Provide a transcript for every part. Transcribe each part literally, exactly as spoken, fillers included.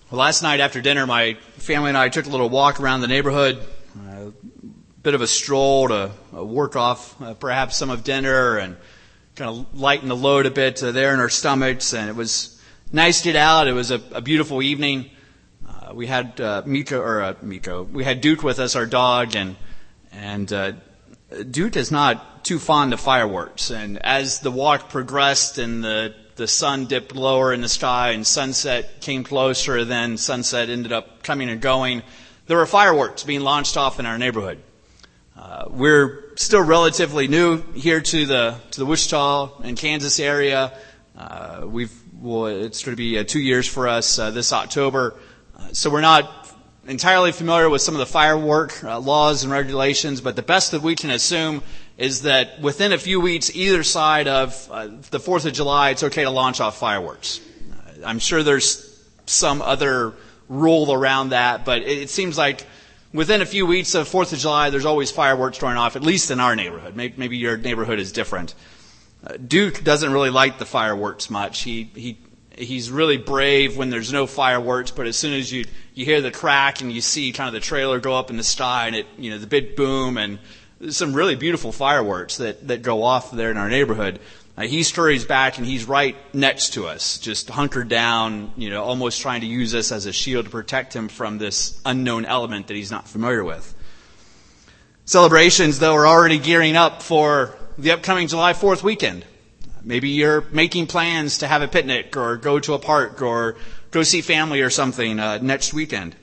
Well, last night after dinner, my family and I took a little walk around the neighborhood, a bit of a stroll to work off uh, perhaps some of dinner and kind of lighten the load a bit uh, there in our stomachs. And it was nice to get out. It was a, a beautiful evening. Uh, we had uh, Miko, or uh, Miko, we had Duke with us, our dog, and and uh, Duke is not too fond of fireworks. And as the walk progressed and the The sun dipped lower in the sky and sunset came closer, then sunset ended up coming and going. There were fireworks being launched off in our neighborhood. Uh, we're still relatively new here to the to the Wichita and Kansas area. Uh, we've well, it's going to be uh, two years for us uh, this October, uh, so we're not entirely familiar with some of the firework uh, laws and regulations. But the best that we can assume is that within a few weeks, either side of uh, the fourth of July, it's okay to launch off fireworks. Uh, I'm sure there's some other rule around that, but it, it seems like within a few weeks of fourth of July, there's always fireworks going off, at least in our neighborhood. Maybe, maybe your neighborhood is different. Uh, Duke doesn't really like the fireworks much. He he he's really brave when there's no fireworks, but as soon as you you hear the crack and you see kind of the trailer go up in the sky and it, you know, the big boom and some really beautiful fireworks that, that go off there in our neighborhood. Uh, he scurries back and he's right next to us, just hunkered down, you know, almost trying to use us as a shield to protect him from this unknown element that he's not familiar with. Celebrations, though, are already gearing up for the upcoming July fourth weekend. Maybe you're making plans to have a picnic or go to a park or go see family or something uh, next weekend.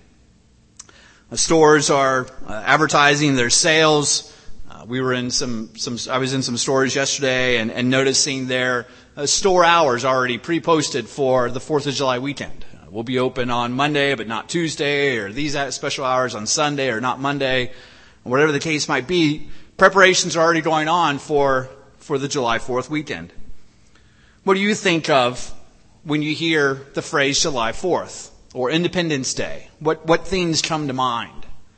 Uh, stores are uh, advertising their sales. Uh, we were in some, some, I was in some stores yesterday and, and noticing their uh, store hours already pre-posted for the fourth of July weekend. Uh, we'll be open on Monday, but not Tuesday, or these special hours on Sunday, or not Monday. Whatever the case might be, preparations are already going on for, for the July fourth weekend. What do you think of when you hear the phrase July fourth or Independence Day? What, what things come to mind?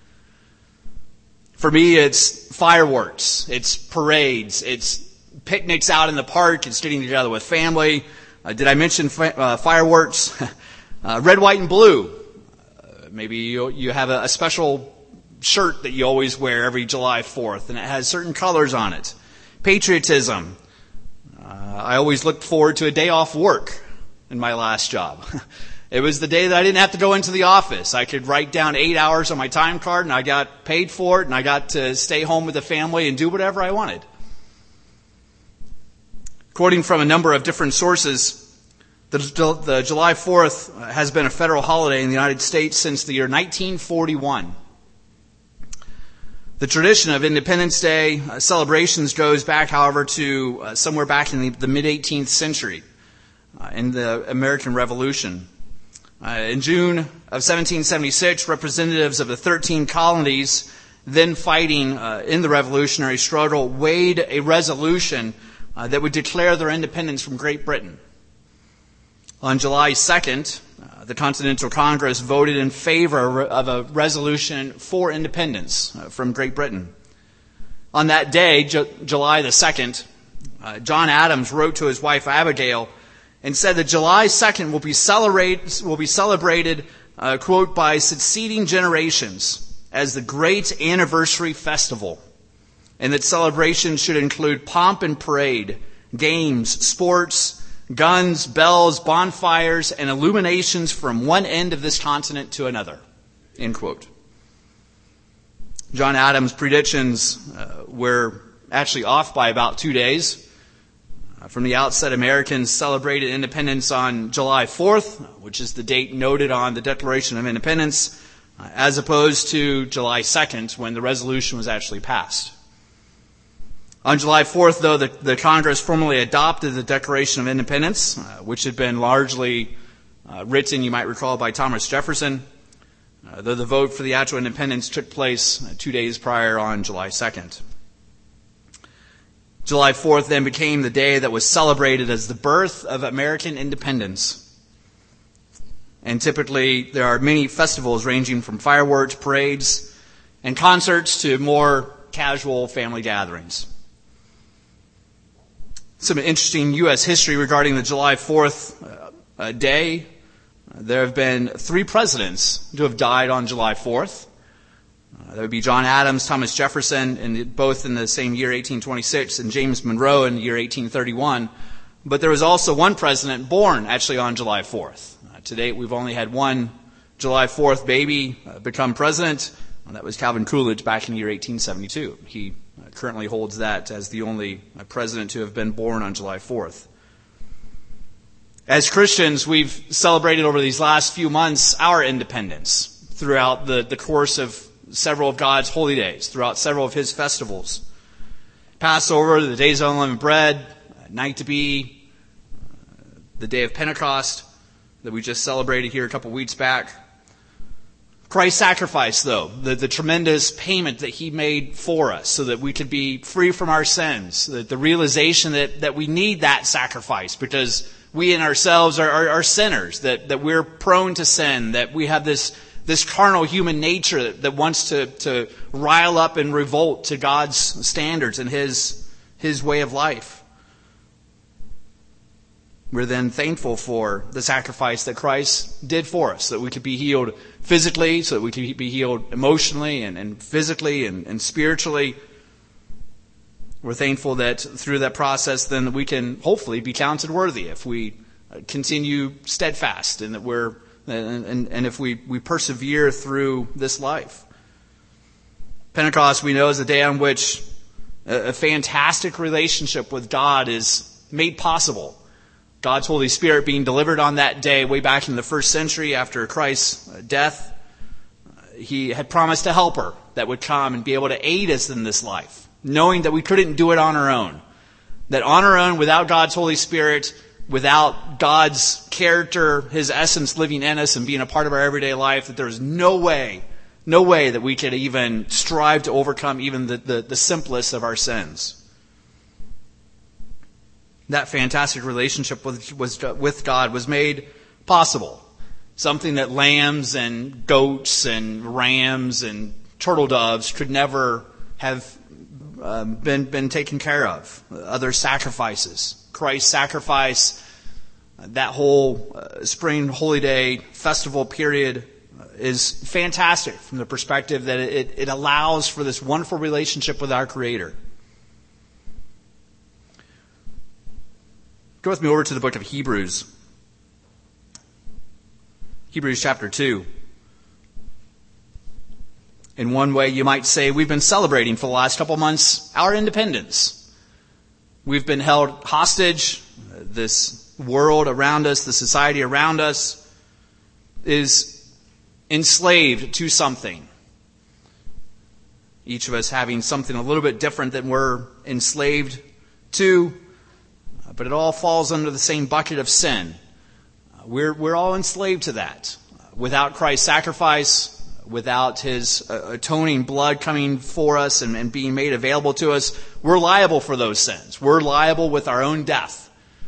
For me, it's fireworks, it's parades, it's picnics out in the park, it's getting together with family. Uh, did I mention fi- uh, fireworks? uh, red, white, and blue. Uh, maybe you, you have a, a special shirt that you always wear every July fourth, and it has certain colors on it. Patriotism. Uh, I always looked forward to a day off work in my last job. It was the day that I didn't have to go into the office. I could write down eight hours on my time card, and I got paid for it, and I got to stay home with the family and do whatever I wanted. Quoting from a number of different sources, the, the July fourth has been a federal holiday in the United States since the year nineteen forty-one. The tradition of Independence Day uh, celebrations goes back, however, to uh, somewhere back in the, the mid-eighteenth century, uh, in the American Revolution. Uh, in June of seventeen seventy-six, representatives of the thirteen colonies then fighting uh, in the revolutionary struggle weighed a resolution uh, that would declare their independence from Great Britain. On July second, uh, the Continental Congress voted in favor of a resolution for independence uh, from Great Britain. On that day, Ju- July the second, uh, John Adams wrote to his wife Abigail and said that July second will be, celebrate, will be celebrated, uh, quote, by succeeding generations as the great anniversary festival, and that celebrations should include pomp and parade, games, sports, guns, bells, bonfires, and illuminations from one end of this continent to another, end quote. John Adams' predictions uh, were actually off by about two days. From the outset, Americans celebrated independence on July fourth, which is the date noted on the Declaration of Independence, as opposed to July second, when the resolution was actually passed. On July fourth, though, the, the Congress formally adopted the Declaration of Independence, uh, which had been largely uh, written, you might recall, by Thomas Jefferson, uh, though the vote for the actual independence took place uh, two days prior on July second. July fourth then became the day that was celebrated as the birth of American independence. And typically there are many festivals ranging from fireworks, parades, and concerts to more casual family gatherings. Some interesting U S history regarding the July fourth uh, day. There have been three presidents who have died on July fourth. Uh, that would be John Adams, Thomas Jefferson, and both in the same year, eighteen twenty-six, and James Monroe in the year eighteen thirty-one. But there was also one president born actually on July fourth. Uh, to date, we've only had one July fourth baby uh, become president. And that was Calvin Coolidge back in the year eighteen seventy-two. He uh, currently holds that as the only uh, president to have been born on July fourth. As Christians, we've celebrated over these last few months our independence throughout the, the course of several of God's holy days, throughout several of His festivals. Passover, the days of unleavened bread, Night to Be, the day of Pentecost that we just celebrated here a couple weeks back. Christ's sacrifice, though, the, the tremendous payment that He made for us so that we could be free from our sins, the, the realization that, that we need that sacrifice because we in ourselves are, are, are sinners, that, that we're prone to sin, that we have this, this carnal human nature that, that wants to, to rile up and revolt to God's standards and His, His way of life. We're then thankful for the sacrifice that Christ did for us, so that we could be healed physically, so that we could be healed emotionally and, and physically and, and spiritually. We're thankful that through that process, then we can hopefully be counted worthy if we continue steadfast and that we're and, and, and if we, we persevere through this life. Pentecost, we know, is the day on which a, a fantastic relationship with God is made possible. God's Holy Spirit being delivered on that day way back in the first century after Christ's death. He had promised a helper that would come and be able to aid us in this life, knowing that we couldn't do it on our own. That on our own, without God's Holy Spirit, without God's character, His essence living in us and being a part of our everyday life, that there is no way, no way that we could even strive to overcome even the, the, the simplest of our sins. That fantastic relationship with, was, with God was made possible. Something that lambs and goats and rams and turtle doves could never have um, been, been taken care of. Other sacrifices. Christ's sacrifice, that whole uh, spring holy day festival period is fantastic from the perspective that it, it allows for this wonderful relationship with our Creator. Go with me over to the book of Hebrews. Hebrews chapter two. In one way, you might say we've been celebrating for the last couple months our independence. We've been held hostage. This world around us, the society around us, is enslaved to something. Each of us having something a little bit different than we're enslaved to. But it all falls under the same bucket of sin. We're, we're all enslaved to that. Without Christ's sacrifice, without His uh, atoning blood coming for us and, and being made available to us, we're liable for those sins. We're liable with our own death.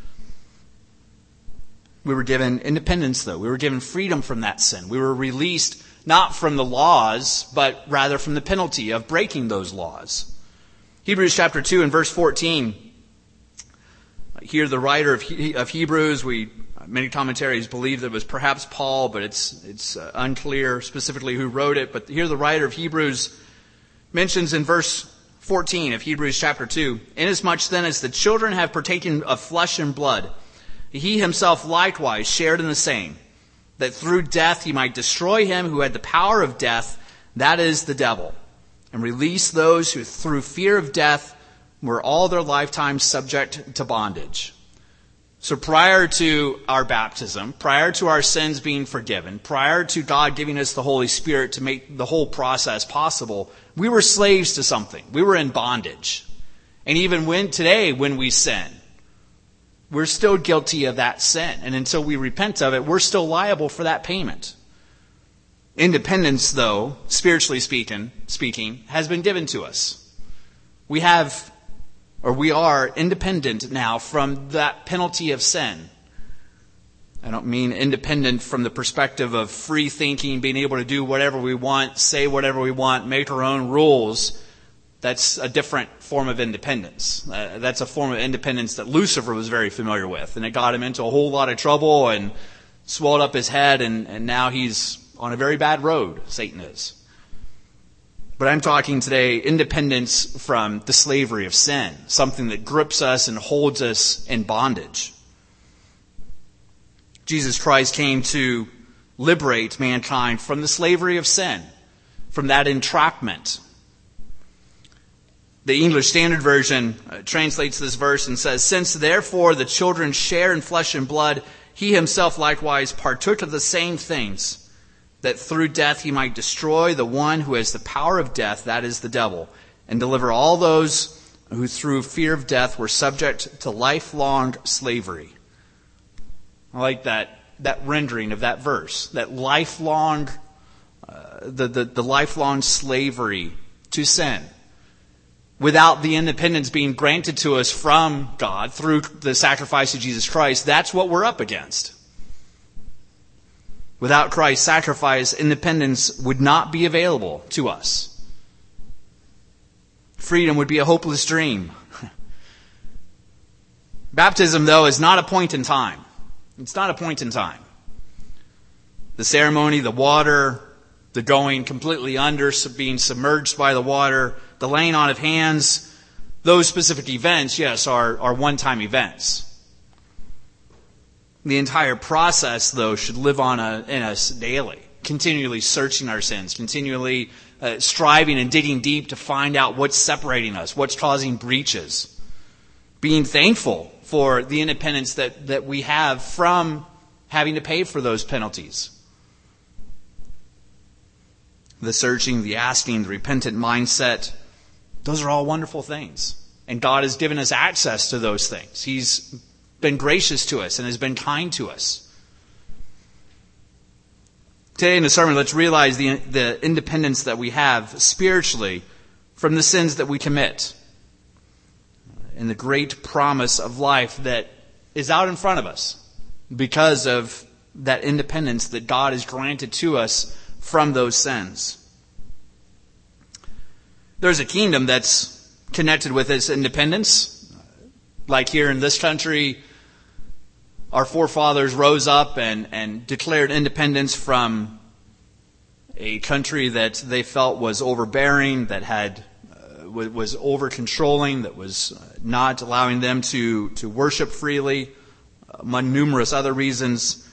We were given independence, though. We were given freedom from that sin. We were released not from the laws, but rather from the penalty of breaking those laws. Hebrews chapter two and verse fourteen. Here, the writer of, he, of Hebrews, we many commentaries believe that it was perhaps Paul, but it's it's uh, unclear specifically who wrote it. But here, the writer of Hebrews mentions in verse fourteen of Hebrews chapter two, "Inasmuch then as the children have partaken of flesh and blood, He Himself likewise shared in the same, that through death He might destroy him who had the power of death, that is, the devil, and release those who through fear of death were all their lifetime subject to bondage." So prior to our baptism, prior to our sins being forgiven, prior to God giving us the Holy Spirit to make the whole process possible, we were slaves to something. We were in bondage. And even when today, when we sin, we're still guilty of that sin. And until we repent of it, we're still liable for that payment. Independence, though, spiritually speaking, speaking, has been given to us. We have Or we are independent now from that penalty of sin. I don't mean independent from the perspective of free thinking, being able to do whatever we want, say whatever we want, make our own rules. That's a different form of independence. Uh, that's a form of independence that Lucifer was very familiar with. And it got him into a whole lot of trouble. And swelled up his head, and, and now he's on a very bad road, Satan is. But I'm talking today independence from the slavery of sin, something that grips us and holds us in bondage. Jesus Christ came to liberate mankind from the slavery of sin, from that entrapment. The English Standard Version uh, translates this verse and says, "Since therefore the children share in flesh and blood, he himself likewise partook of the same things, that through death he might destroy the one who has the power of death, that is the devil, and deliver all those who through fear of death were subject to lifelong slavery." I like that that rendering of that verse, that lifelong, uh, the, the, the lifelong slavery to sin. Without the independence being granted to us from God through the sacrifice of Jesus Christ, that's what we're up against. Without Christ's sacrifice, independence would not be available to us. Freedom would be a hopeless dream. Baptism, though, is not a point in time. It's not a point in time. The ceremony, the water, the going completely under, being submerged by the water, the laying on of hands, those specific events, yes, are, are one-time events. The entire process, though, should live on a, in us daily, continually searching our sins, continually uh, striving and digging deep to find out what's separating us, what's causing breaches, being thankful for the independence that, that we have from having to pay for those penalties. The searching, the asking, the repentant mindset, those are all wonderful things. And God has given us access to those things. He's been gracious to us and has been kind to us. Today in the sermon, let's realize the, the independence that we have spiritually from the sins that we commit, and the great promise of life that is out in front of us because of that independence that God has granted to us from those sins. There's a kingdom that's connected with its independence. Like here in this country, our forefathers rose up and, and declared independence from a country that they felt was overbearing, that had was over-controlling, that was not allowing them to, to worship freely, among numerous other reasons.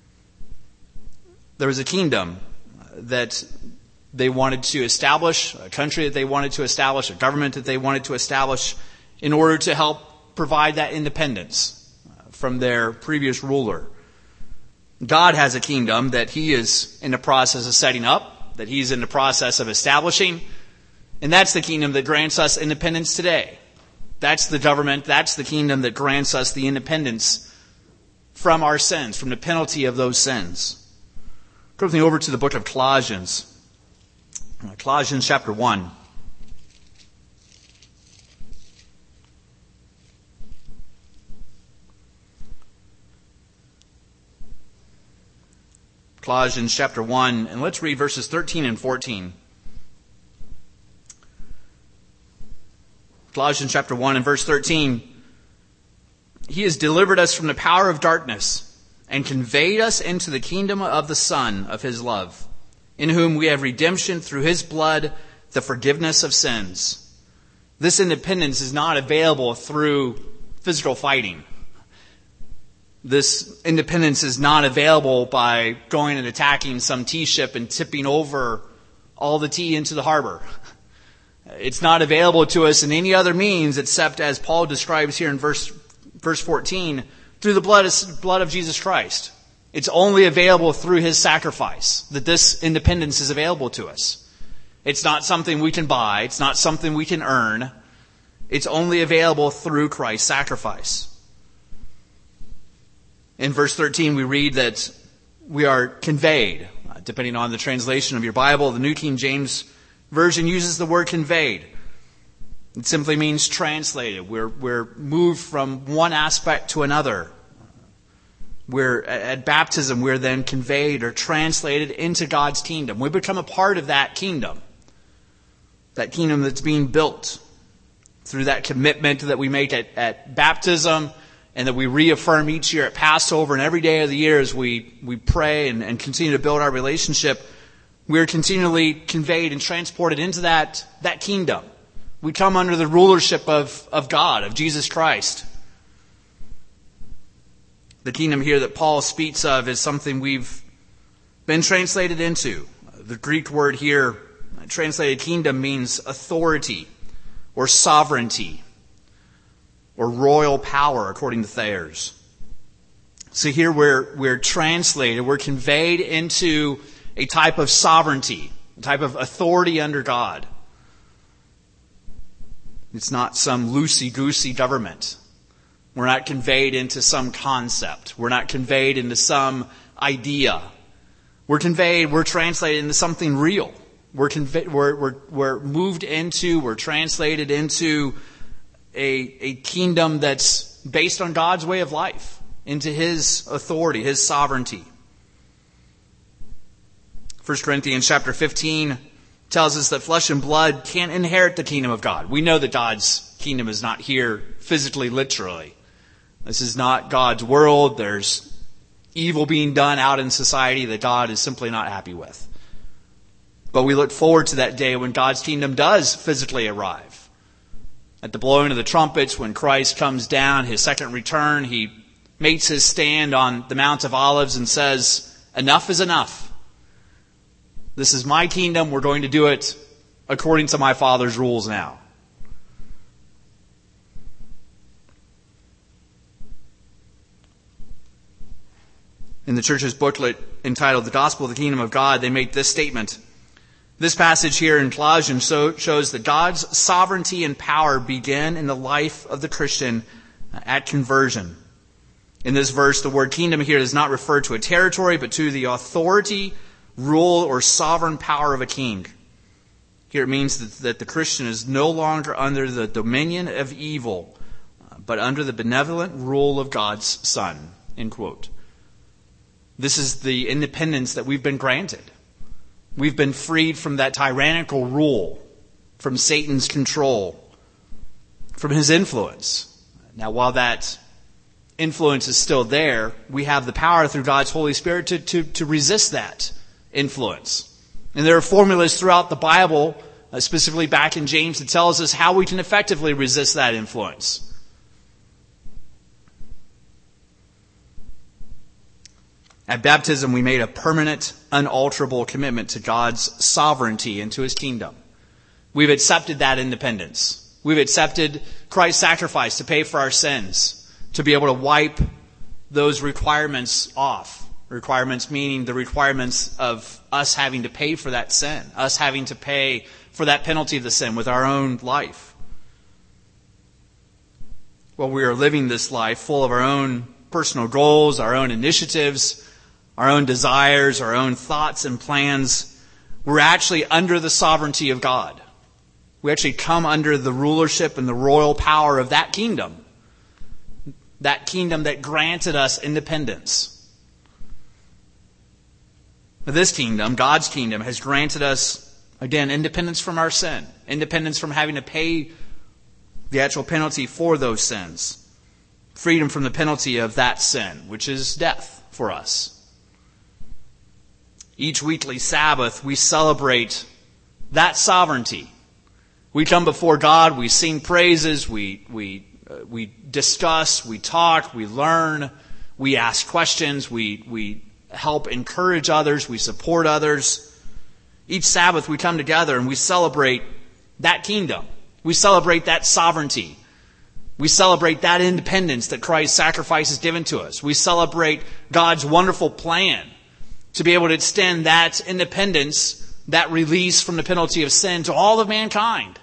There was a kingdom that they wanted to establish, a country that they wanted to establish, a government that they wanted to establish in order to help provide that independence from their previous ruler. God has a kingdom that He is in the process of setting up, that He's in the process of establishing. And that's the kingdom that grants us independence today. That's the government, that's the kingdom that grants us the independence from our sins, from the penalty of those sins. Go with me over to the book of Colossians. Colossians chapter one. Colossians chapter one, and let's read verses thirteen and fourteen. Colossians chapter one and verse thirteen. He has delivered us from the power of darkness and conveyed us into the kingdom of the Son of His love, in whom we have redemption through His blood, the forgiveness of sins. This independence is not available through physical fighting. This independence is not available by going and attacking some tea ship and tipping over all the tea into the harbor. It's not available to us in any other means except, as Paul describes here in verse verse fourteen, through the blood of, blood of Jesus Christ. It's only available through His sacrifice that this independence is available to us. It's not something we can buy. It's not something we can earn. It's only available through Christ's sacrifice. In verse thirteen, we read that we are conveyed. Depending on the translation of your Bible, the New King James Version uses the word conveyed. It simply means translated. We're, we're moved from one aspect to another. We're, at baptism, we're then conveyed or translated into God's kingdom. We become a part of that kingdom. That kingdom that's being built through that commitment that we make at, at baptism and that we reaffirm each year at Passover and every day of the year as we, we pray and, and continue to build our relationship, we are continually conveyed and transported into that, that kingdom. We come under the rulership of, of God, of Jesus Christ. The kingdom here that Paul speaks of is something we've been translated into. The Greek word here, translated kingdom, means authority or sovereignty or royal power, according to Thayer's. So here we're, we're translated, we're conveyed into a type of sovereignty, a type of authority under God. It's not some loosey-goosey government. We're not conveyed into some concept. We're not conveyed into some idea. We're conveyed, we're translated into something real. We're, convey, we're, we're, we're moved into, we're translated into a, a kingdom that's based on God's way of life, into His authority, His sovereignty. First Corinthians chapter fifteen tells us that flesh and blood can't inherit the kingdom of God. We know that God's kingdom is not here physically, literally. This is not God's world. There's evil being done out in society that God is simply not happy with. But we look forward to that day when God's kingdom does physically arrive. At the blowing of the trumpets, when Christ comes down, His second return, He makes His stand on the Mount of Olives and says, enough is enough. This is my kingdom. We're going to do it according to my Father's rules now. In the church's booklet entitled The Gospel of the Kingdom of God, they make this statement. This passage here in Colossians so shows that God's sovereignty and power begin in the life of the Christian at conversion. In this verse, the word kingdom here does not refer to a territory, but to the authority, rule, or sovereign power of a king. Here it means that, that the Christian is no longer under the dominion of evil, but under the benevolent rule of God's Son. End quote. This is the independence that we've been granted. We've been freed from that tyrannical rule, from Satan's control, from his influence. Now, while that influence is still there, we have the power through God's Holy Spirit to, to, to resist that influence. And there are formulas throughout the Bible, uh, specifically back in James, that tells us how we can effectively resist that influence. At baptism, we made a permanent, unalterable commitment to God's sovereignty and to His kingdom. We've accepted that independence. We've accepted Christ's sacrifice to pay for our sins, to be able to wipe those requirements off. Requirements meaning the requirements of us having to pay for that sin, us having to pay for that penalty of the sin with our own life. While we are living this life full of our own personal goals, our own initiatives, our own desires, our own thoughts and plans, we're actually under the sovereignty of God. We actually come under the rulership and the royal power of that kingdom. That kingdom that granted us independence. This kingdom, God's kingdom, has granted us, again, independence from our sin. Independence from having to pay the actual penalty for those sins. Freedom from the penalty of that sin, which is death for us. Each weekly Sabbath, we celebrate that sovereignty. We come before God, we sing praises, we we uh, we discuss, we talk, we learn, we ask questions, we we help encourage others, we support others. Each Sabbath we come together and we celebrate that kingdom. We celebrate that sovereignty. We celebrate that independence that Christ's sacrifice has given to us. We celebrate God's wonderful plan to be able to extend that independence, that release from the penalty of sin to all of mankind.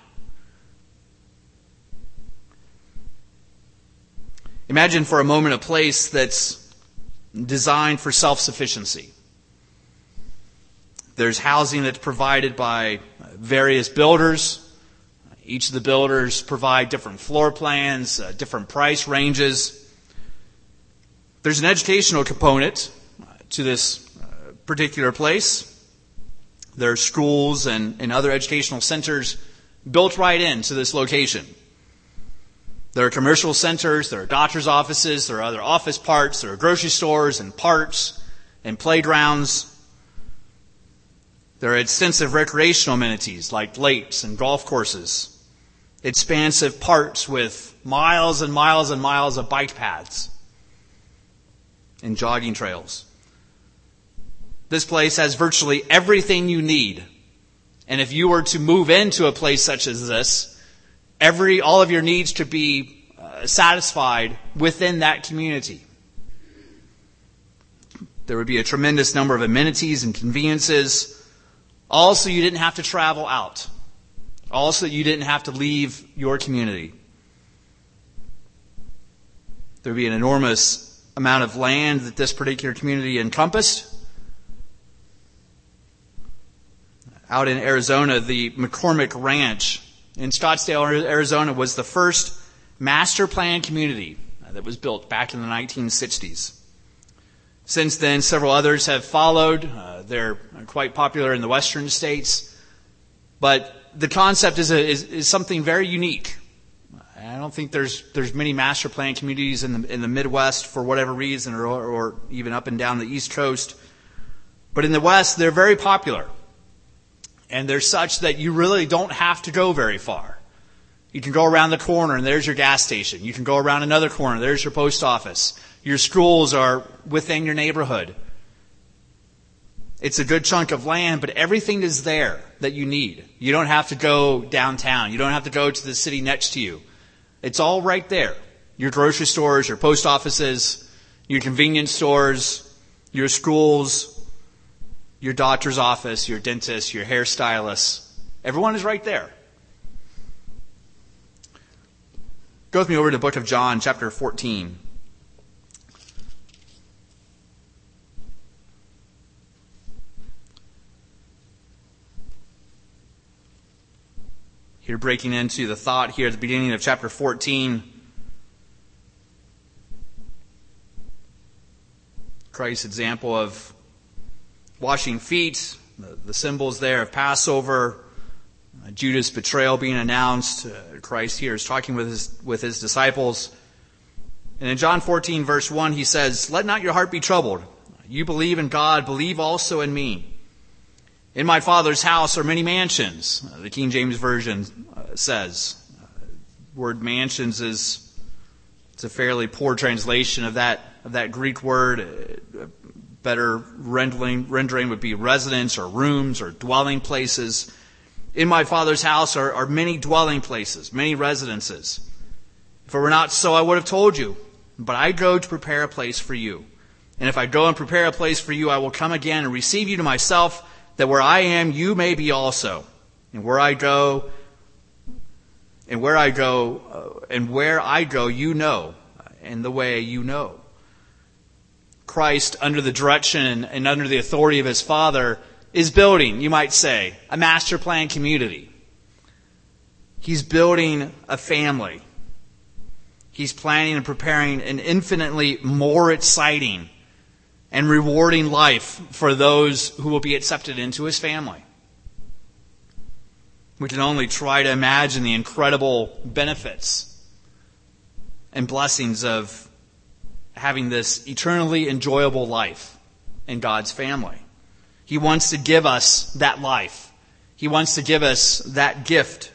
Imagine for a moment a place that's designed for self-sufficiency. There's housing that's provided by various builders. Each of the builders provide different floor plans, uh, different price ranges. There's an educational component to this uh, particular place. There are schools and, and other educational centers built right into this location. There are commercial centers, there are doctor's offices, there are other office parts, there are grocery stores and parks and playgrounds. There are extensive recreational amenities like lakes and golf courses. Expansive parks with miles and miles and miles of bike paths and jogging trails. This place has virtually everything you need. And if you were to move into a place such as this, every all of your needs to be uh, satisfied within that community. There would be a tremendous number of amenities and conveniences. Also, you didn't have to travel out. Also, you didn't have to leave your community. There would be an enormous amount of land that this particular community encompassed. Out in Arizona, the McCormick Ranch in Scottsdale, Arizona, was the first master plan community that was built back in the nineteen sixties. Since then, several others have followed. Uh, they're quite popular in the western states. But the concept is, a, is, is something very unique. I don't think there's there's many master plan communities in the in the Midwest for whatever reason, or, or even up and down the East Coast. But in the West, they're very popular. And they're such that you really don't have to go very far. You can go around the corner and there's your gas station. You can go around another corner, there's your post office. Your schools are within your neighborhood. It's a good chunk of land, but everything is there that you need. You don't have to go downtown. You don't have to go to the city next to you. It's all right there. Your grocery stores, your post offices, your convenience stores, your schools, your doctor's office, your dentist, your hairstylist. Everyone is right there. Go with me over to the book of John, chapter fourteen. Here, breaking into the thought here at the beginning of chapter fourteen. Christ's example of washing feet, the, the symbols there of Passover, uh, Judas' betrayal being announced. Uh, Christ here is talking with his, with his disciples. And in John fourteen, verse one, he says, "Let not your heart be troubled. You believe in God, believe also in me. In my Father's house are many mansions," uh, the King James Version uh, says. Uh, word mansions is it's a fairly poor translation of that of that Greek word. Uh, better rendering, rendering would be residence or rooms or dwelling places. In my Father's house are, are many dwelling places, many residences. If it were not so, I would have told you. But I go to prepare a place for you. And if I go and prepare a place for you, I will come again and receive you to myself, that where I am, you may be also. And where I go, and where I go, uh, and where I go, you know, and the way you know. Christ, under the direction and under the authority of his Father, is building, you might say, a master plan community. He's building a family. He's planning and preparing an infinitely more exciting and rewarding life for those who will be accepted into his family. We can only try to imagine the incredible benefits and blessings of having this eternally enjoyable life in God's family. He wants to give us that life. He wants to give us that gift.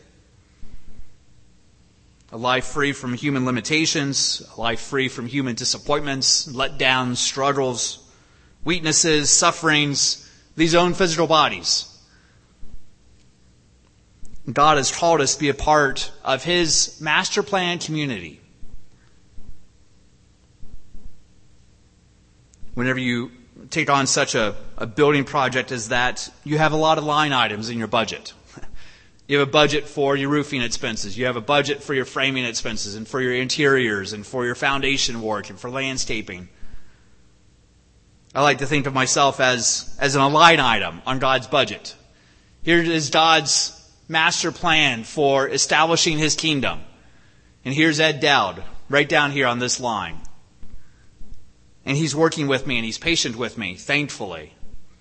A life free from human limitations, a life free from human disappointments, letdowns, struggles, weaknesses, sufferings, these own physical bodies. God has called us to be a part of his master plan community. Whenever you take on such a, a building project as that, you have a lot of line items in your budget. You have a budget for your roofing expenses. You have a budget for your framing expenses and for your interiors and for your foundation work and for landscaping. I like to think of myself as, as a line item on God's budget. Here is God's master plan for establishing his kingdom. And here's Ed Dowd, right down here on this line. And he's working with me and he's patient with me, thankfully.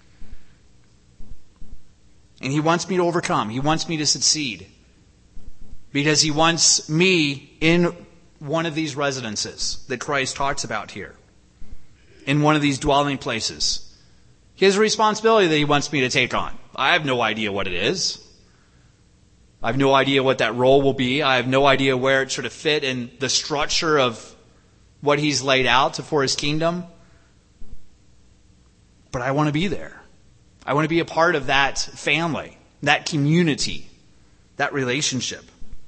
And he wants me to overcome. He wants me to succeed. Because he wants me in one of these residences that Christ talks about here, in one of these dwelling places. He has a responsibility that he wants me to take on. I have no idea what it is. I have no idea what that role will be. I have no idea where it sort of fit in the structure of what he's laid out for his kingdom. But I want to be there. I want to be a part of that family, that community, that relationship.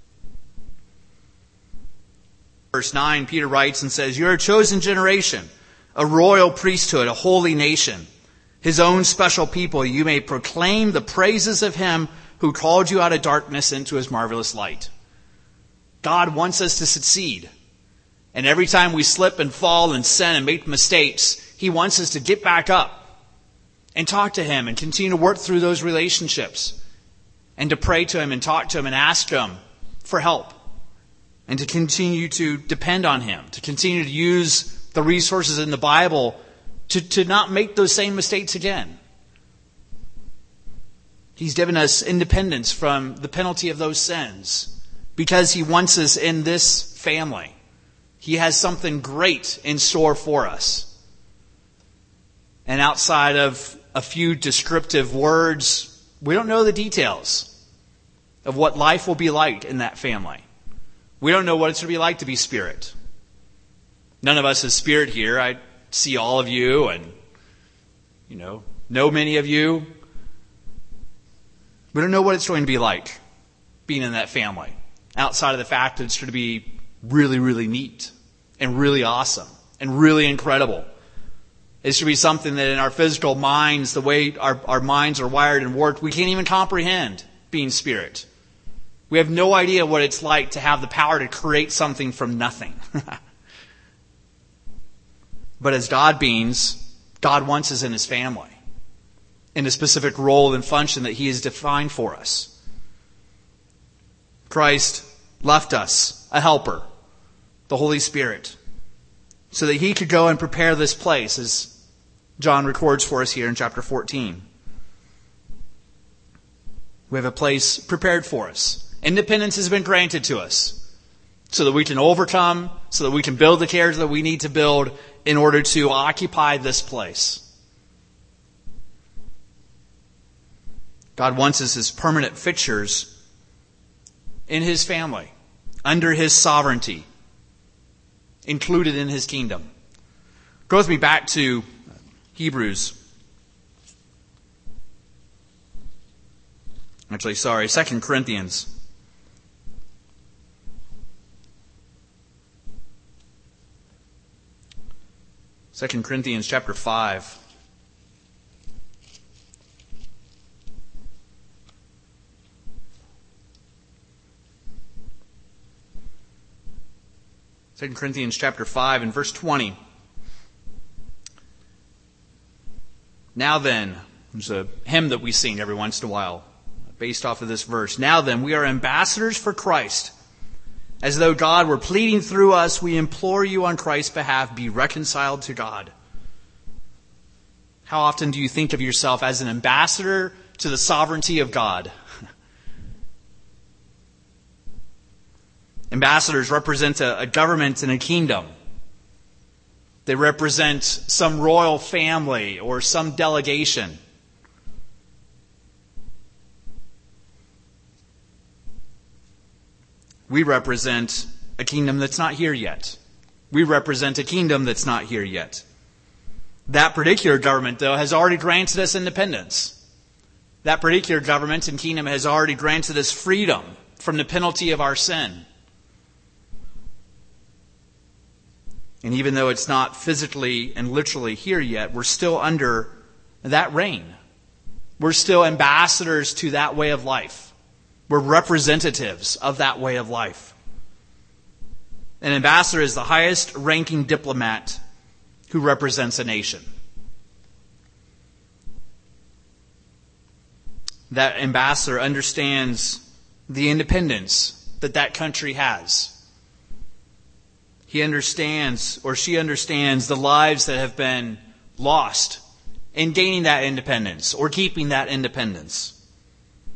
Verse nine, Peter writes and says, "You're a chosen generation, a royal priesthood, a holy nation, his own special people. You may proclaim the praises of him who called you out of darkness into his marvelous light." God wants us to succeed. And every time we slip and fall and sin and make mistakes, he wants us to get back up and talk to him and continue to work through those relationships and to pray to him and talk to him and ask him for help and to continue to depend on him, to continue to use the resources in the Bible to, to not make those same mistakes again. He's given us independence from the penalty of those sins because he wants us in this family. He has something great in store for us. And outside of a few descriptive words, we don't know the details of what life will be like in that family. We don't know what it's going to be like to be spirit. None of us is spirit here. I see all of you and, you know, know many of you. We don't know what it's going to be like being in that family, outside of the fact that it's going to be really, really neat and really awesome and really incredible. It should be something that in our physical minds, the way our, our minds are wired and worked, we can't even comprehend being spirit. We have no idea what it's like to have the power to create something from nothing. But as God beings, God wants us in his family, in a specific role and function that he has defined for us. Christ left us a helper, the Holy Spirit, so that he could go and prepare this place, as John records for us here in chapter fourteen. We have a place prepared for us. Independence has been granted to us so that we can overcome, so that we can build the character that we need to build in order to occupy this place. God wants us as permanent fixtures in his family, under his sovereignty, included in his kingdom. Go with me back to Hebrews. Actually, sorry, Second Corinthians. Second Corinthians chapter five. Second Corinthians chapter five and verse twenty. Now then, there's a hymn that we sing every once in a while based off of this verse. Now then, we are ambassadors for Christ. As though God were pleading through us, we implore you on Christ's behalf, be reconciled to God. How often do you think of yourself as an ambassador to the sovereignty of God? Ambassadors represent a, a government and a kingdom. They represent some royal family or some delegation. We represent a kingdom that's not here yet. We represent a kingdom that's not here yet. That particular government, though, has already granted us independence. That particular government and kingdom has already granted us freedom from the penalty of our sin. And even though it's not physically and literally here yet, we're still under that reign. We're still ambassadors to that way of life. We're representatives of that way of life. An ambassador is the highest ranking diplomat who represents a nation. That ambassador understands the independence that that country has. He understands, or she understands, the lives that have been lost in gaining that independence or keeping that independence.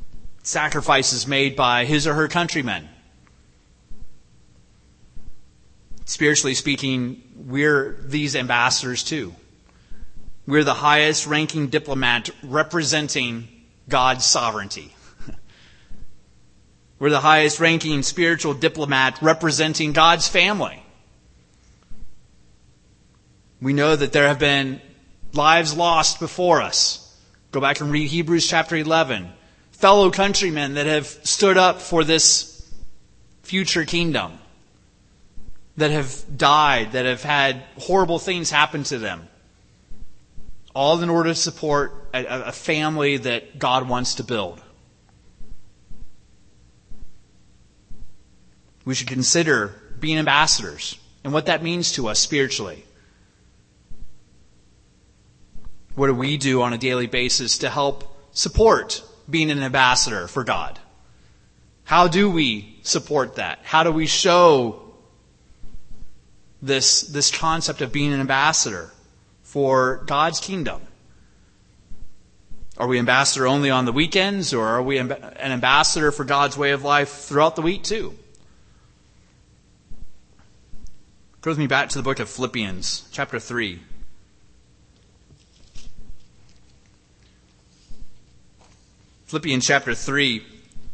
Sacrifices made by his or her countrymen. Spiritually speaking, we're these ambassadors too. We're the highest ranking diplomat representing God's sovereignty. We're the highest ranking spiritual diplomat representing God's family. We know that there have been lives lost before us. Go back and read Hebrews chapter eleven. Fellow countrymen that have stood up for this future kingdom, that have died, that have had horrible things happen to them, all in order to support a, a family that God wants to build. We should consider being ambassadors and what that means to us spiritually. What do we do on a daily basis to help support being an ambassador for God? How do we support that? How do we show this, this concept of being an ambassador for God's kingdom? Are we ambassador only on the weekends, or are we an ambassador for God's way of life throughout the week too? Go with me back to the book of Philippians, chapter three. Philippians chapter three.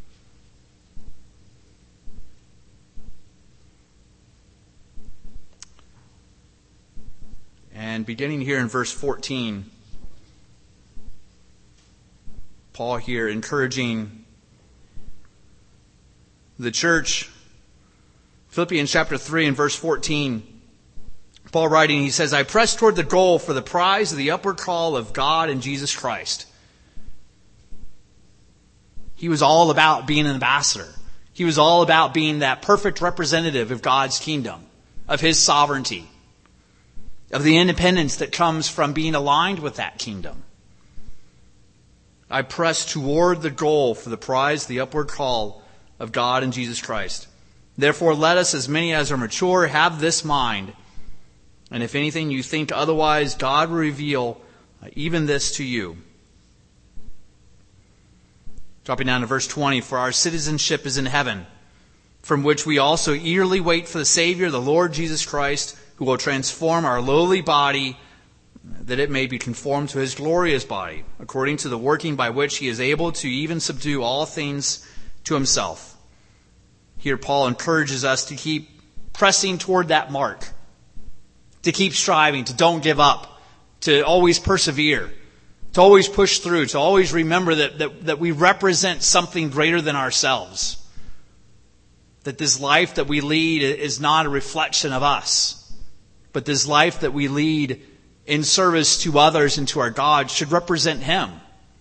And beginning here in verse fourteen, Paul here encouraging the church. Philippians chapter three and verse fourteen, Paul writing, he says, I press toward the goal for the prize of the upward call of God in Jesus Christ. He was all about being an ambassador. He was all about being that perfect representative of God's kingdom, of His sovereignty, of the independence that comes from being aligned with that kingdom. I press toward the goal for the prize, the upward call of God in Jesus Christ. Therefore, let us, as many as are mature, have this mind. And if anything you think otherwise, God will reveal even this to you. Dropping down to verse twenty, for our citizenship is in heaven, from which we also eagerly wait for the Savior, the Lord Jesus Christ, who will transform our lowly body, that it may be conformed to His glorious body, according to the working by which He is able to even subdue all things to Himself. Here Paul encourages us to keep pressing toward that mark, to keep striving, to don't give up, to always persevere, to always push through, to always remember that, that, that we represent something greater than ourselves. That this life that we lead is not a reflection of us, but this life that we lead in service to others and to our God should represent Him.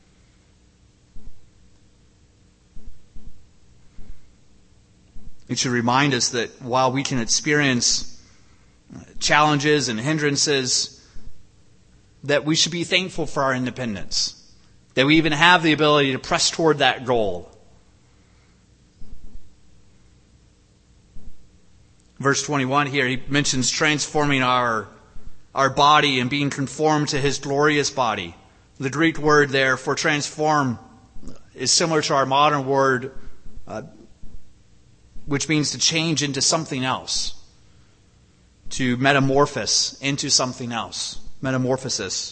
It should remind us that while we can experience challenges and hindrances, that we should be thankful for our independence, that we even have the ability to press toward that goal. Verse twenty-one here, he mentions transforming our, our body and being conformed to His glorious body. The Greek word there for transform is similar to our modern word, uh, which means to change into something else, to metamorphose into something else. Metamorphosis.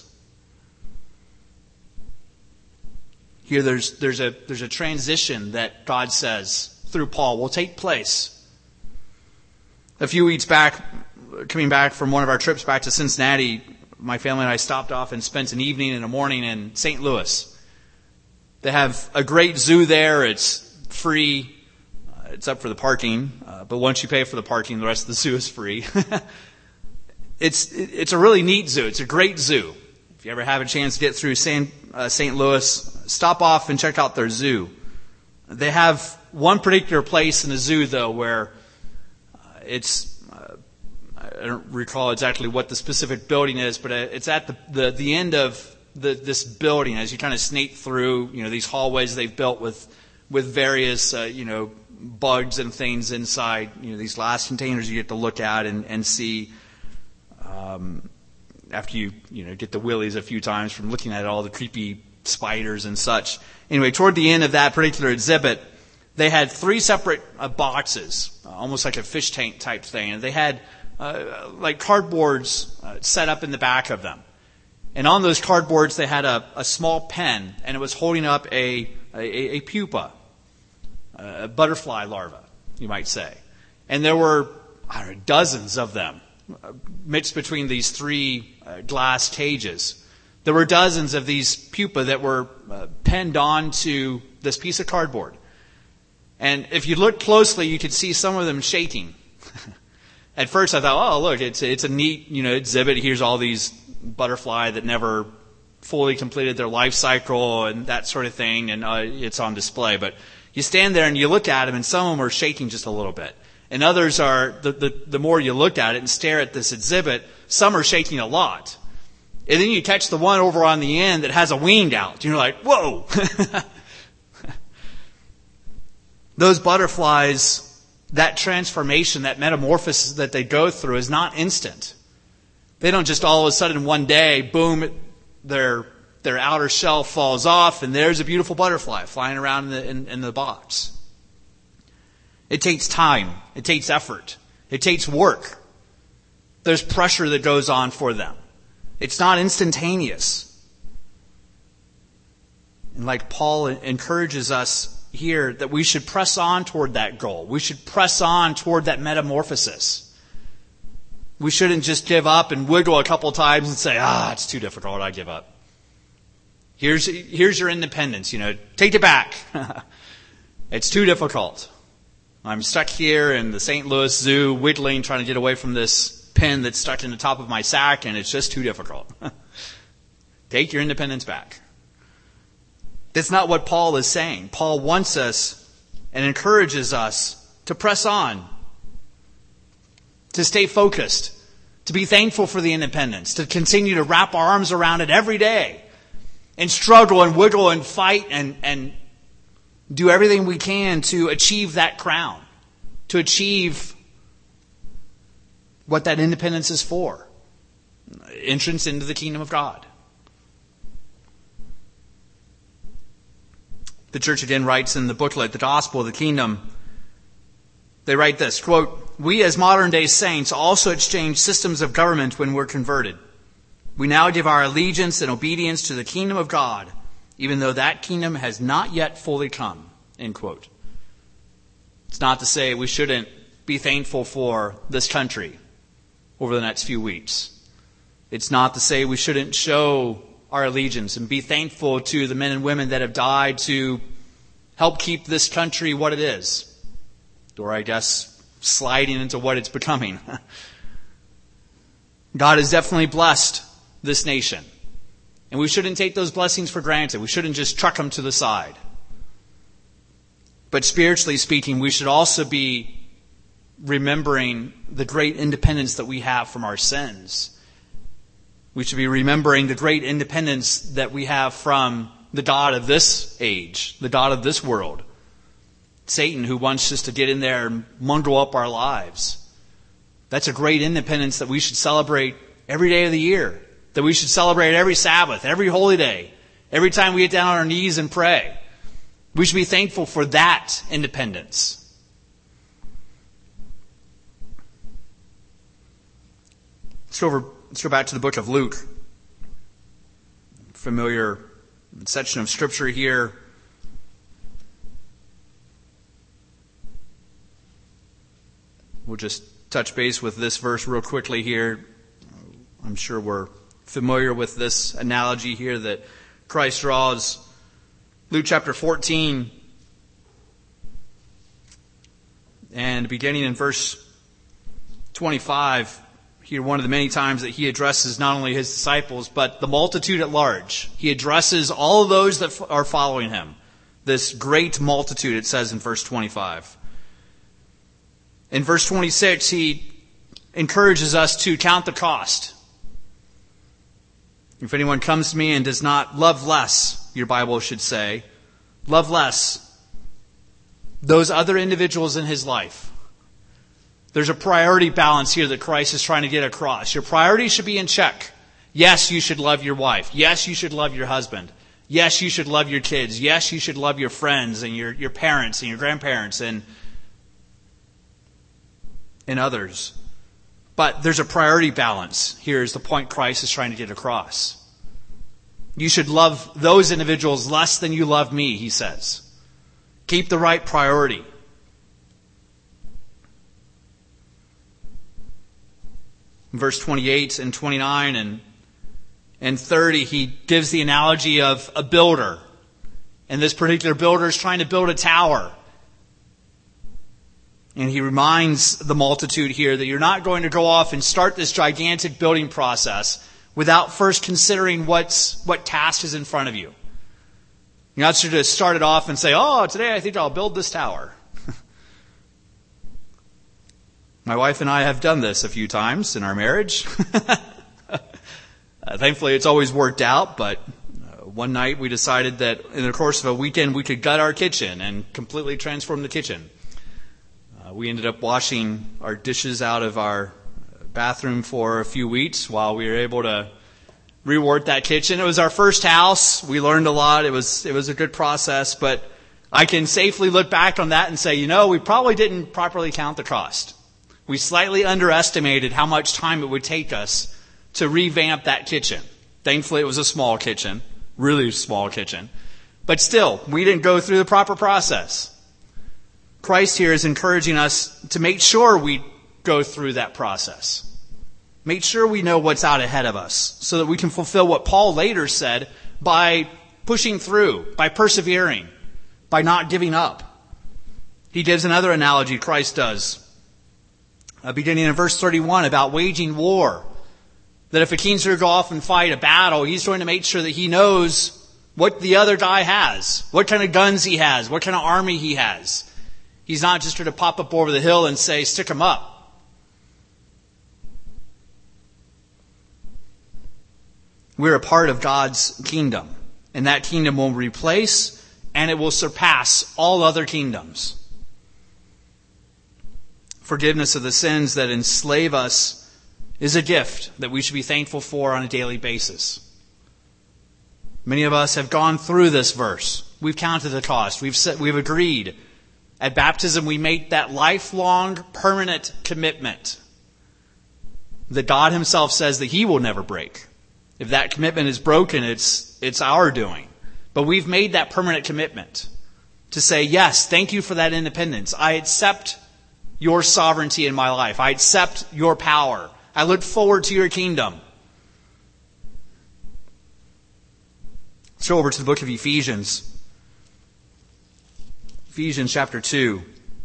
Here there's there's a there's a transition that God says through Paul will take place. A few weeks back, coming back from one of our trips back to Cincinnati, my family and I stopped off and spent an evening and a morning in Saint Louis. They have a great zoo there. It's free. Uh, it's up for the parking, uh, but once you pay for the parking, the rest of the zoo is free. It's it's a really neat zoo. It's a great zoo. If you ever have a chance to get through Saint uh, Saint Louis, stop off and check out their zoo. They have one particular place in the zoo, though, where uh, it's, uh, I don't recall exactly what the specific building is, but it's at the, the, the end of the, this building as you kind of snake through, you know, these hallways they've built with, with various, uh, you know, bugs and things inside, you know, these glass containers you get to look at and, and see. Um, after you, you know, get the willies a few times from looking at all the creepy spiders and such. Anyway, toward the end of that particular exhibit, they had three separate uh, boxes, uh, almost like a fish tank type thing. And they had uh, like cardboards uh, set up in the back of them. And on those cardboards, they had a, a small pen, and it was holding up a, a, a pupa, a butterfly larva, you might say. And there were, I don't know, dozens of them uh, mixed between these three uh, glass cages. There were dozens of these pupa that were uh, penned onto this piece of cardboard. And if you look closely, you could see some of them shaking. At first, I thought, oh, look, it's it's a neat, you know, exhibit. Here's all these butterfly that never fully completed their life cycle and that sort of thing, and uh, it's on display. But you stand there and you look at them, and some of them are shaking just a little bit. And others are, the, the, the more you look at it and stare at this exhibit, some are shaking a lot. And then you catch the one over on the end that has a wing out. And you're like, whoa! Those butterflies, that transformation, that metamorphosis that they go through is not instant. They don't just all of a sudden one day, boom, their their outer shell falls off and there's a beautiful butterfly flying around in the, in, in the box. It takes time. It takes effort. It takes work. There's pressure that goes on for them. It's not instantaneous. And like Paul encourages us here, that we should press on toward that goal. We should press on toward that metamorphosis. We shouldn't just give up and wiggle a couple times and say, ah, it's too difficult, I give up. Here's, here's your independence, you know, take it back. It's too difficult. I'm stuck here in the Saint Louis Zoo, wiggling, trying to get away from this pin that's stuck in the top of my sack, and it's just too difficult. Take your independence back. That's not what Paul is saying. Paul wants us and encourages us to press on, to stay focused, to be thankful for the independence, to continue to wrap our arms around it every day and struggle and wiggle and fight and, and do everything we can to achieve that crown, to achieve what that independence is for, entrance into the kingdom of God. The church again writes in the booklet, The Gospel of the Kingdom, they write this, quote, "We as modern day saints also exchange systems of government when we're converted. We now give our allegiance and obedience to the kingdom of God, even though that kingdom has not yet fully come," end quote. It's not to say we shouldn't be thankful for this country over the next few weeks. It's not to say we shouldn't show our allegiance and be thankful to the men and women that have died to help keep this country what it is. Or I guess sliding into what it's becoming. God has definitely blessed this nation. And we shouldn't take those blessings for granted. We shouldn't just chuck them to the side. But spiritually speaking, we should also be remembering the great independence that we have from our sins. We should be remembering the great independence that we have from the God of this age, the God of this world. Satan, who wants us to get in there and mungle up our lives. That's a great independence that we should celebrate every day of the year. That we should celebrate every Sabbath, every holy day, every time we get down on our knees and pray. We should be thankful for that independence. Let's go over, let's go back to the book of Luke. Familiar section of Scripture here. We'll just touch base with this verse real quickly here. I'm sure we're familiar with this analogy here that Christ draws. Luke chapter fourteen, and beginning in verse twenty-five, here one of the many times that he addresses not only his disciples, but the multitude at large. He addresses all of those that are following him. This great multitude, it says in verse twenty-five. In verse twenty-six, he encourages us to count the cost. If anyone comes to me and does not love less, your Bible should say, love less those other individuals in his life. There's a priority balance here that Christ is trying to get across. Your priorities should be in check. Yes, you should love your wife. Yes, you should love your husband. Yes, you should love your kids. Yes, you should love your friends and your, your parents and your grandparents and, and others. But there's a priority balance. Here is the point Christ is trying to get across. You should love those individuals less than you love me, he says. Keep the right priority. In verse twenty-eight and twenty-nine and, and thirty, he gives the analogy of a builder. And this particular builder is trying to build a tower. And he reminds the multitude here that you're not going to go off and start this gigantic building process without first considering what's, what task is in front of you. You're not supposed to start it off and say, oh, today I think I'll build this tower. My wife and I have done this a few times in our marriage. uh, thankfully, it's always worked out, but uh, one night we decided that in the course of a weekend we could gut our kitchen and completely transform the kitchen. Uh, we ended up washing our dishes out of our bathroom for a few weeks while we were able to rework that kitchen. It was our first house. We learned a lot. It was it was a good process, but I can safely look back on that and say, you know, we probably didn't properly count the cost. We slightly underestimated how much time it would take us to revamp that kitchen. Thankfully, it was a small kitchen, really small kitchen. But still, we didn't go through the proper process. Christ here is encouraging us to make sure we go through that process. Make sure we know what's out ahead of us so that we can fulfill what Paul later said by pushing through, by persevering, by not giving up. He gives another analogy, Christ does, uh, beginning in verse thirty-one, about waging war. That if a king's going to go off and fight a battle, he's going to make sure that he knows what the other guy has, what kind of guns he has, what kind of army he has. He's not just going to pop up over the hill and say, stick him up. We're a part of God's kingdom, and that kingdom will replace and it will surpass all other kingdoms. Forgiveness of the sins that enslave us is a gift that we should be thankful for on a daily basis. Many of us have gone through this verse. We've counted the cost. We've said, we've agreed. At baptism, we make that lifelong, permanent commitment that God himself says that he will never break. If that commitment is broken, it's, it's our doing. But we've made that permanent commitment to say, yes, thank you for that independence. I accept your sovereignty in my life. I accept your power. I look forward to your kingdom. Let's go over to the book of Ephesians. Ephesians chapter two.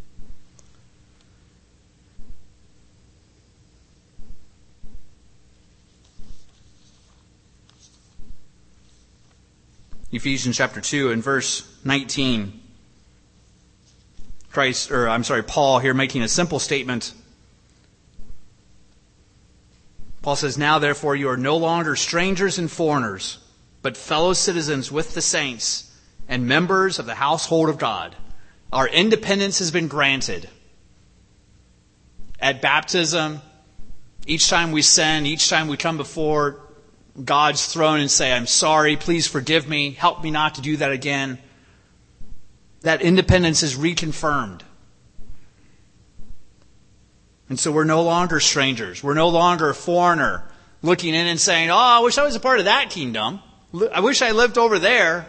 Ephesians chapter two and verse nineteen. Christ, or I'm sorry, Paul here making a simple statement. Paul says, now therefore you are no longer strangers and foreigners, but fellow citizens with the saints and members of the household of God. Our independence has been granted. At baptism, each time we sin, each time we come before God's throne and say, I'm sorry, please forgive me, help me not to do that again, that independence is reconfirmed. And so we're no longer strangers. We're no longer a foreigner looking in and saying, oh, I wish I was a part of that kingdom. I wish I lived over there.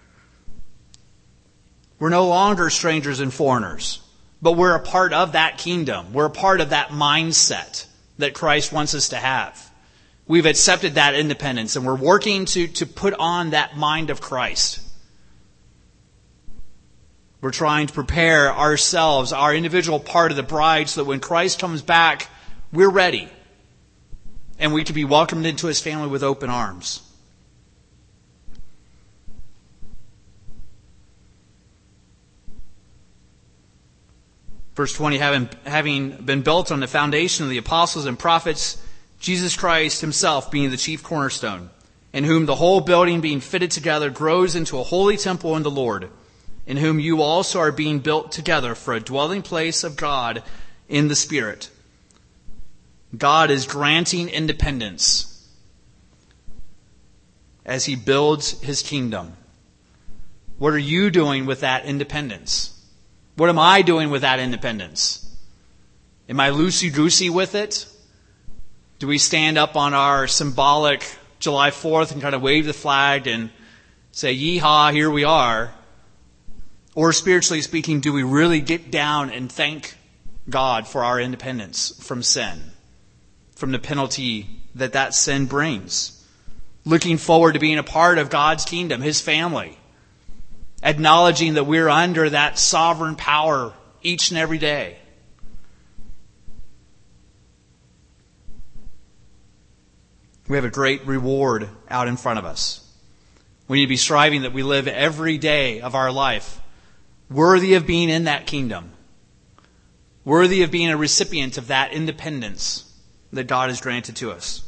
We're no longer strangers and foreigners, but we're a part of that kingdom. We're a part of that mindset that Christ wants us to have. We've accepted that independence, and we're working to, to put on that mind of Christ. We're trying to prepare ourselves, our individual part of the bride, so that when Christ comes back, we're ready. And we can be welcomed into his family with open arms. Verse twenty, having, having been built on the foundation of the apostles and prophets, Jesus Christ himself being the chief cornerstone, in whom the whole building being fitted together grows into a holy temple in the Lord, in whom you also are being built together for a dwelling place of God in the Spirit. God is granting independence as he builds his kingdom. What are you doing with that independence? What am I doing with that independence? Am I loosey-goosey with it? Do we stand up on our symbolic July fourth and kind of wave the flag and say, yeehaw, here we are? Or spiritually speaking, do we really get down and thank God for our independence from sin, from the penalty that that sin brings? Looking forward to being a part of God's kingdom, His family. Acknowledging that we're under that sovereign power each and every day. We have a great reward out in front of us. We need to be striving that we live every day of our life worthy of being in that kingdom. Worthy of being a recipient of that independence that God has granted to us.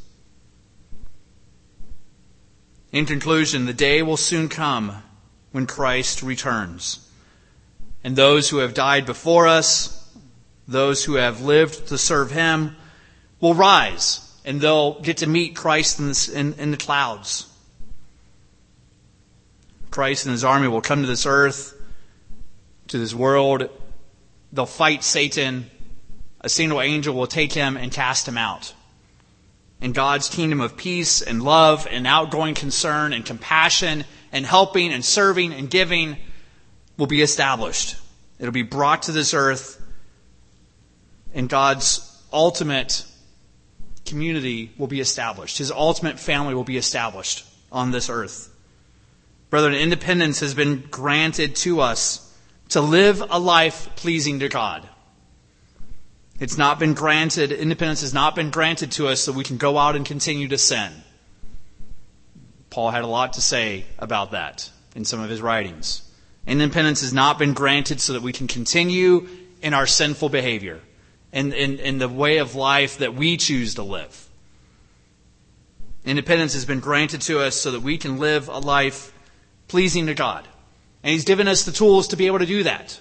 In conclusion, the day will soon come when Christ returns. And those who have died before us, those who have lived to serve Him, will rise. And they'll get to meet Christ in, this, in, in the clouds. Christ and His army will come to this earth, to this world. They'll fight Satan. A single angel will take him and cast him out. And God's kingdom of peace and love and outgoing concern and compassion and helping and serving and giving will be established. It'll be brought to this earth, and God's ultimate community will be established. His ultimate family will be established on this earth. Brethren, independence has been granted to us to live a life pleasing to God. It's not been granted, independence has not been granted to us so we can go out and continue to sin. Paul had a lot to say about that in some of his writings. Independence has not been granted so that we can continue in our sinful behavior and in, in the way of life that we choose to live. Independence has been granted to us so that we can live a life pleasing to God. And He's given us the tools to be able to do that.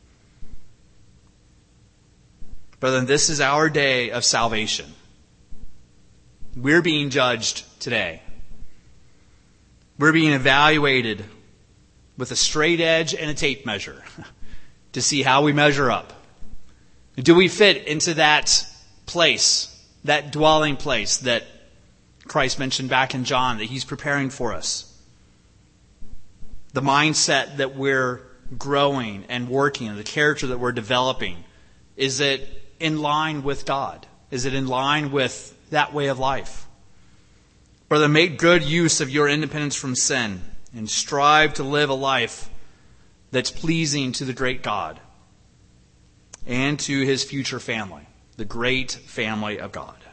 Brethren, this is our day of salvation. We're being judged today. We're being evaluated with a straight edge and a tape measure to see how we measure up. Do we fit into that place, that dwelling place that Christ mentioned back in John that He's preparing for us? The mindset that we're growing and working, the character that we're developing, is it in line with God? Is it in line with that way of life? Brother, make good use of your independence from sin and strive to live a life that's pleasing to the great God and to His future family, the great family of God.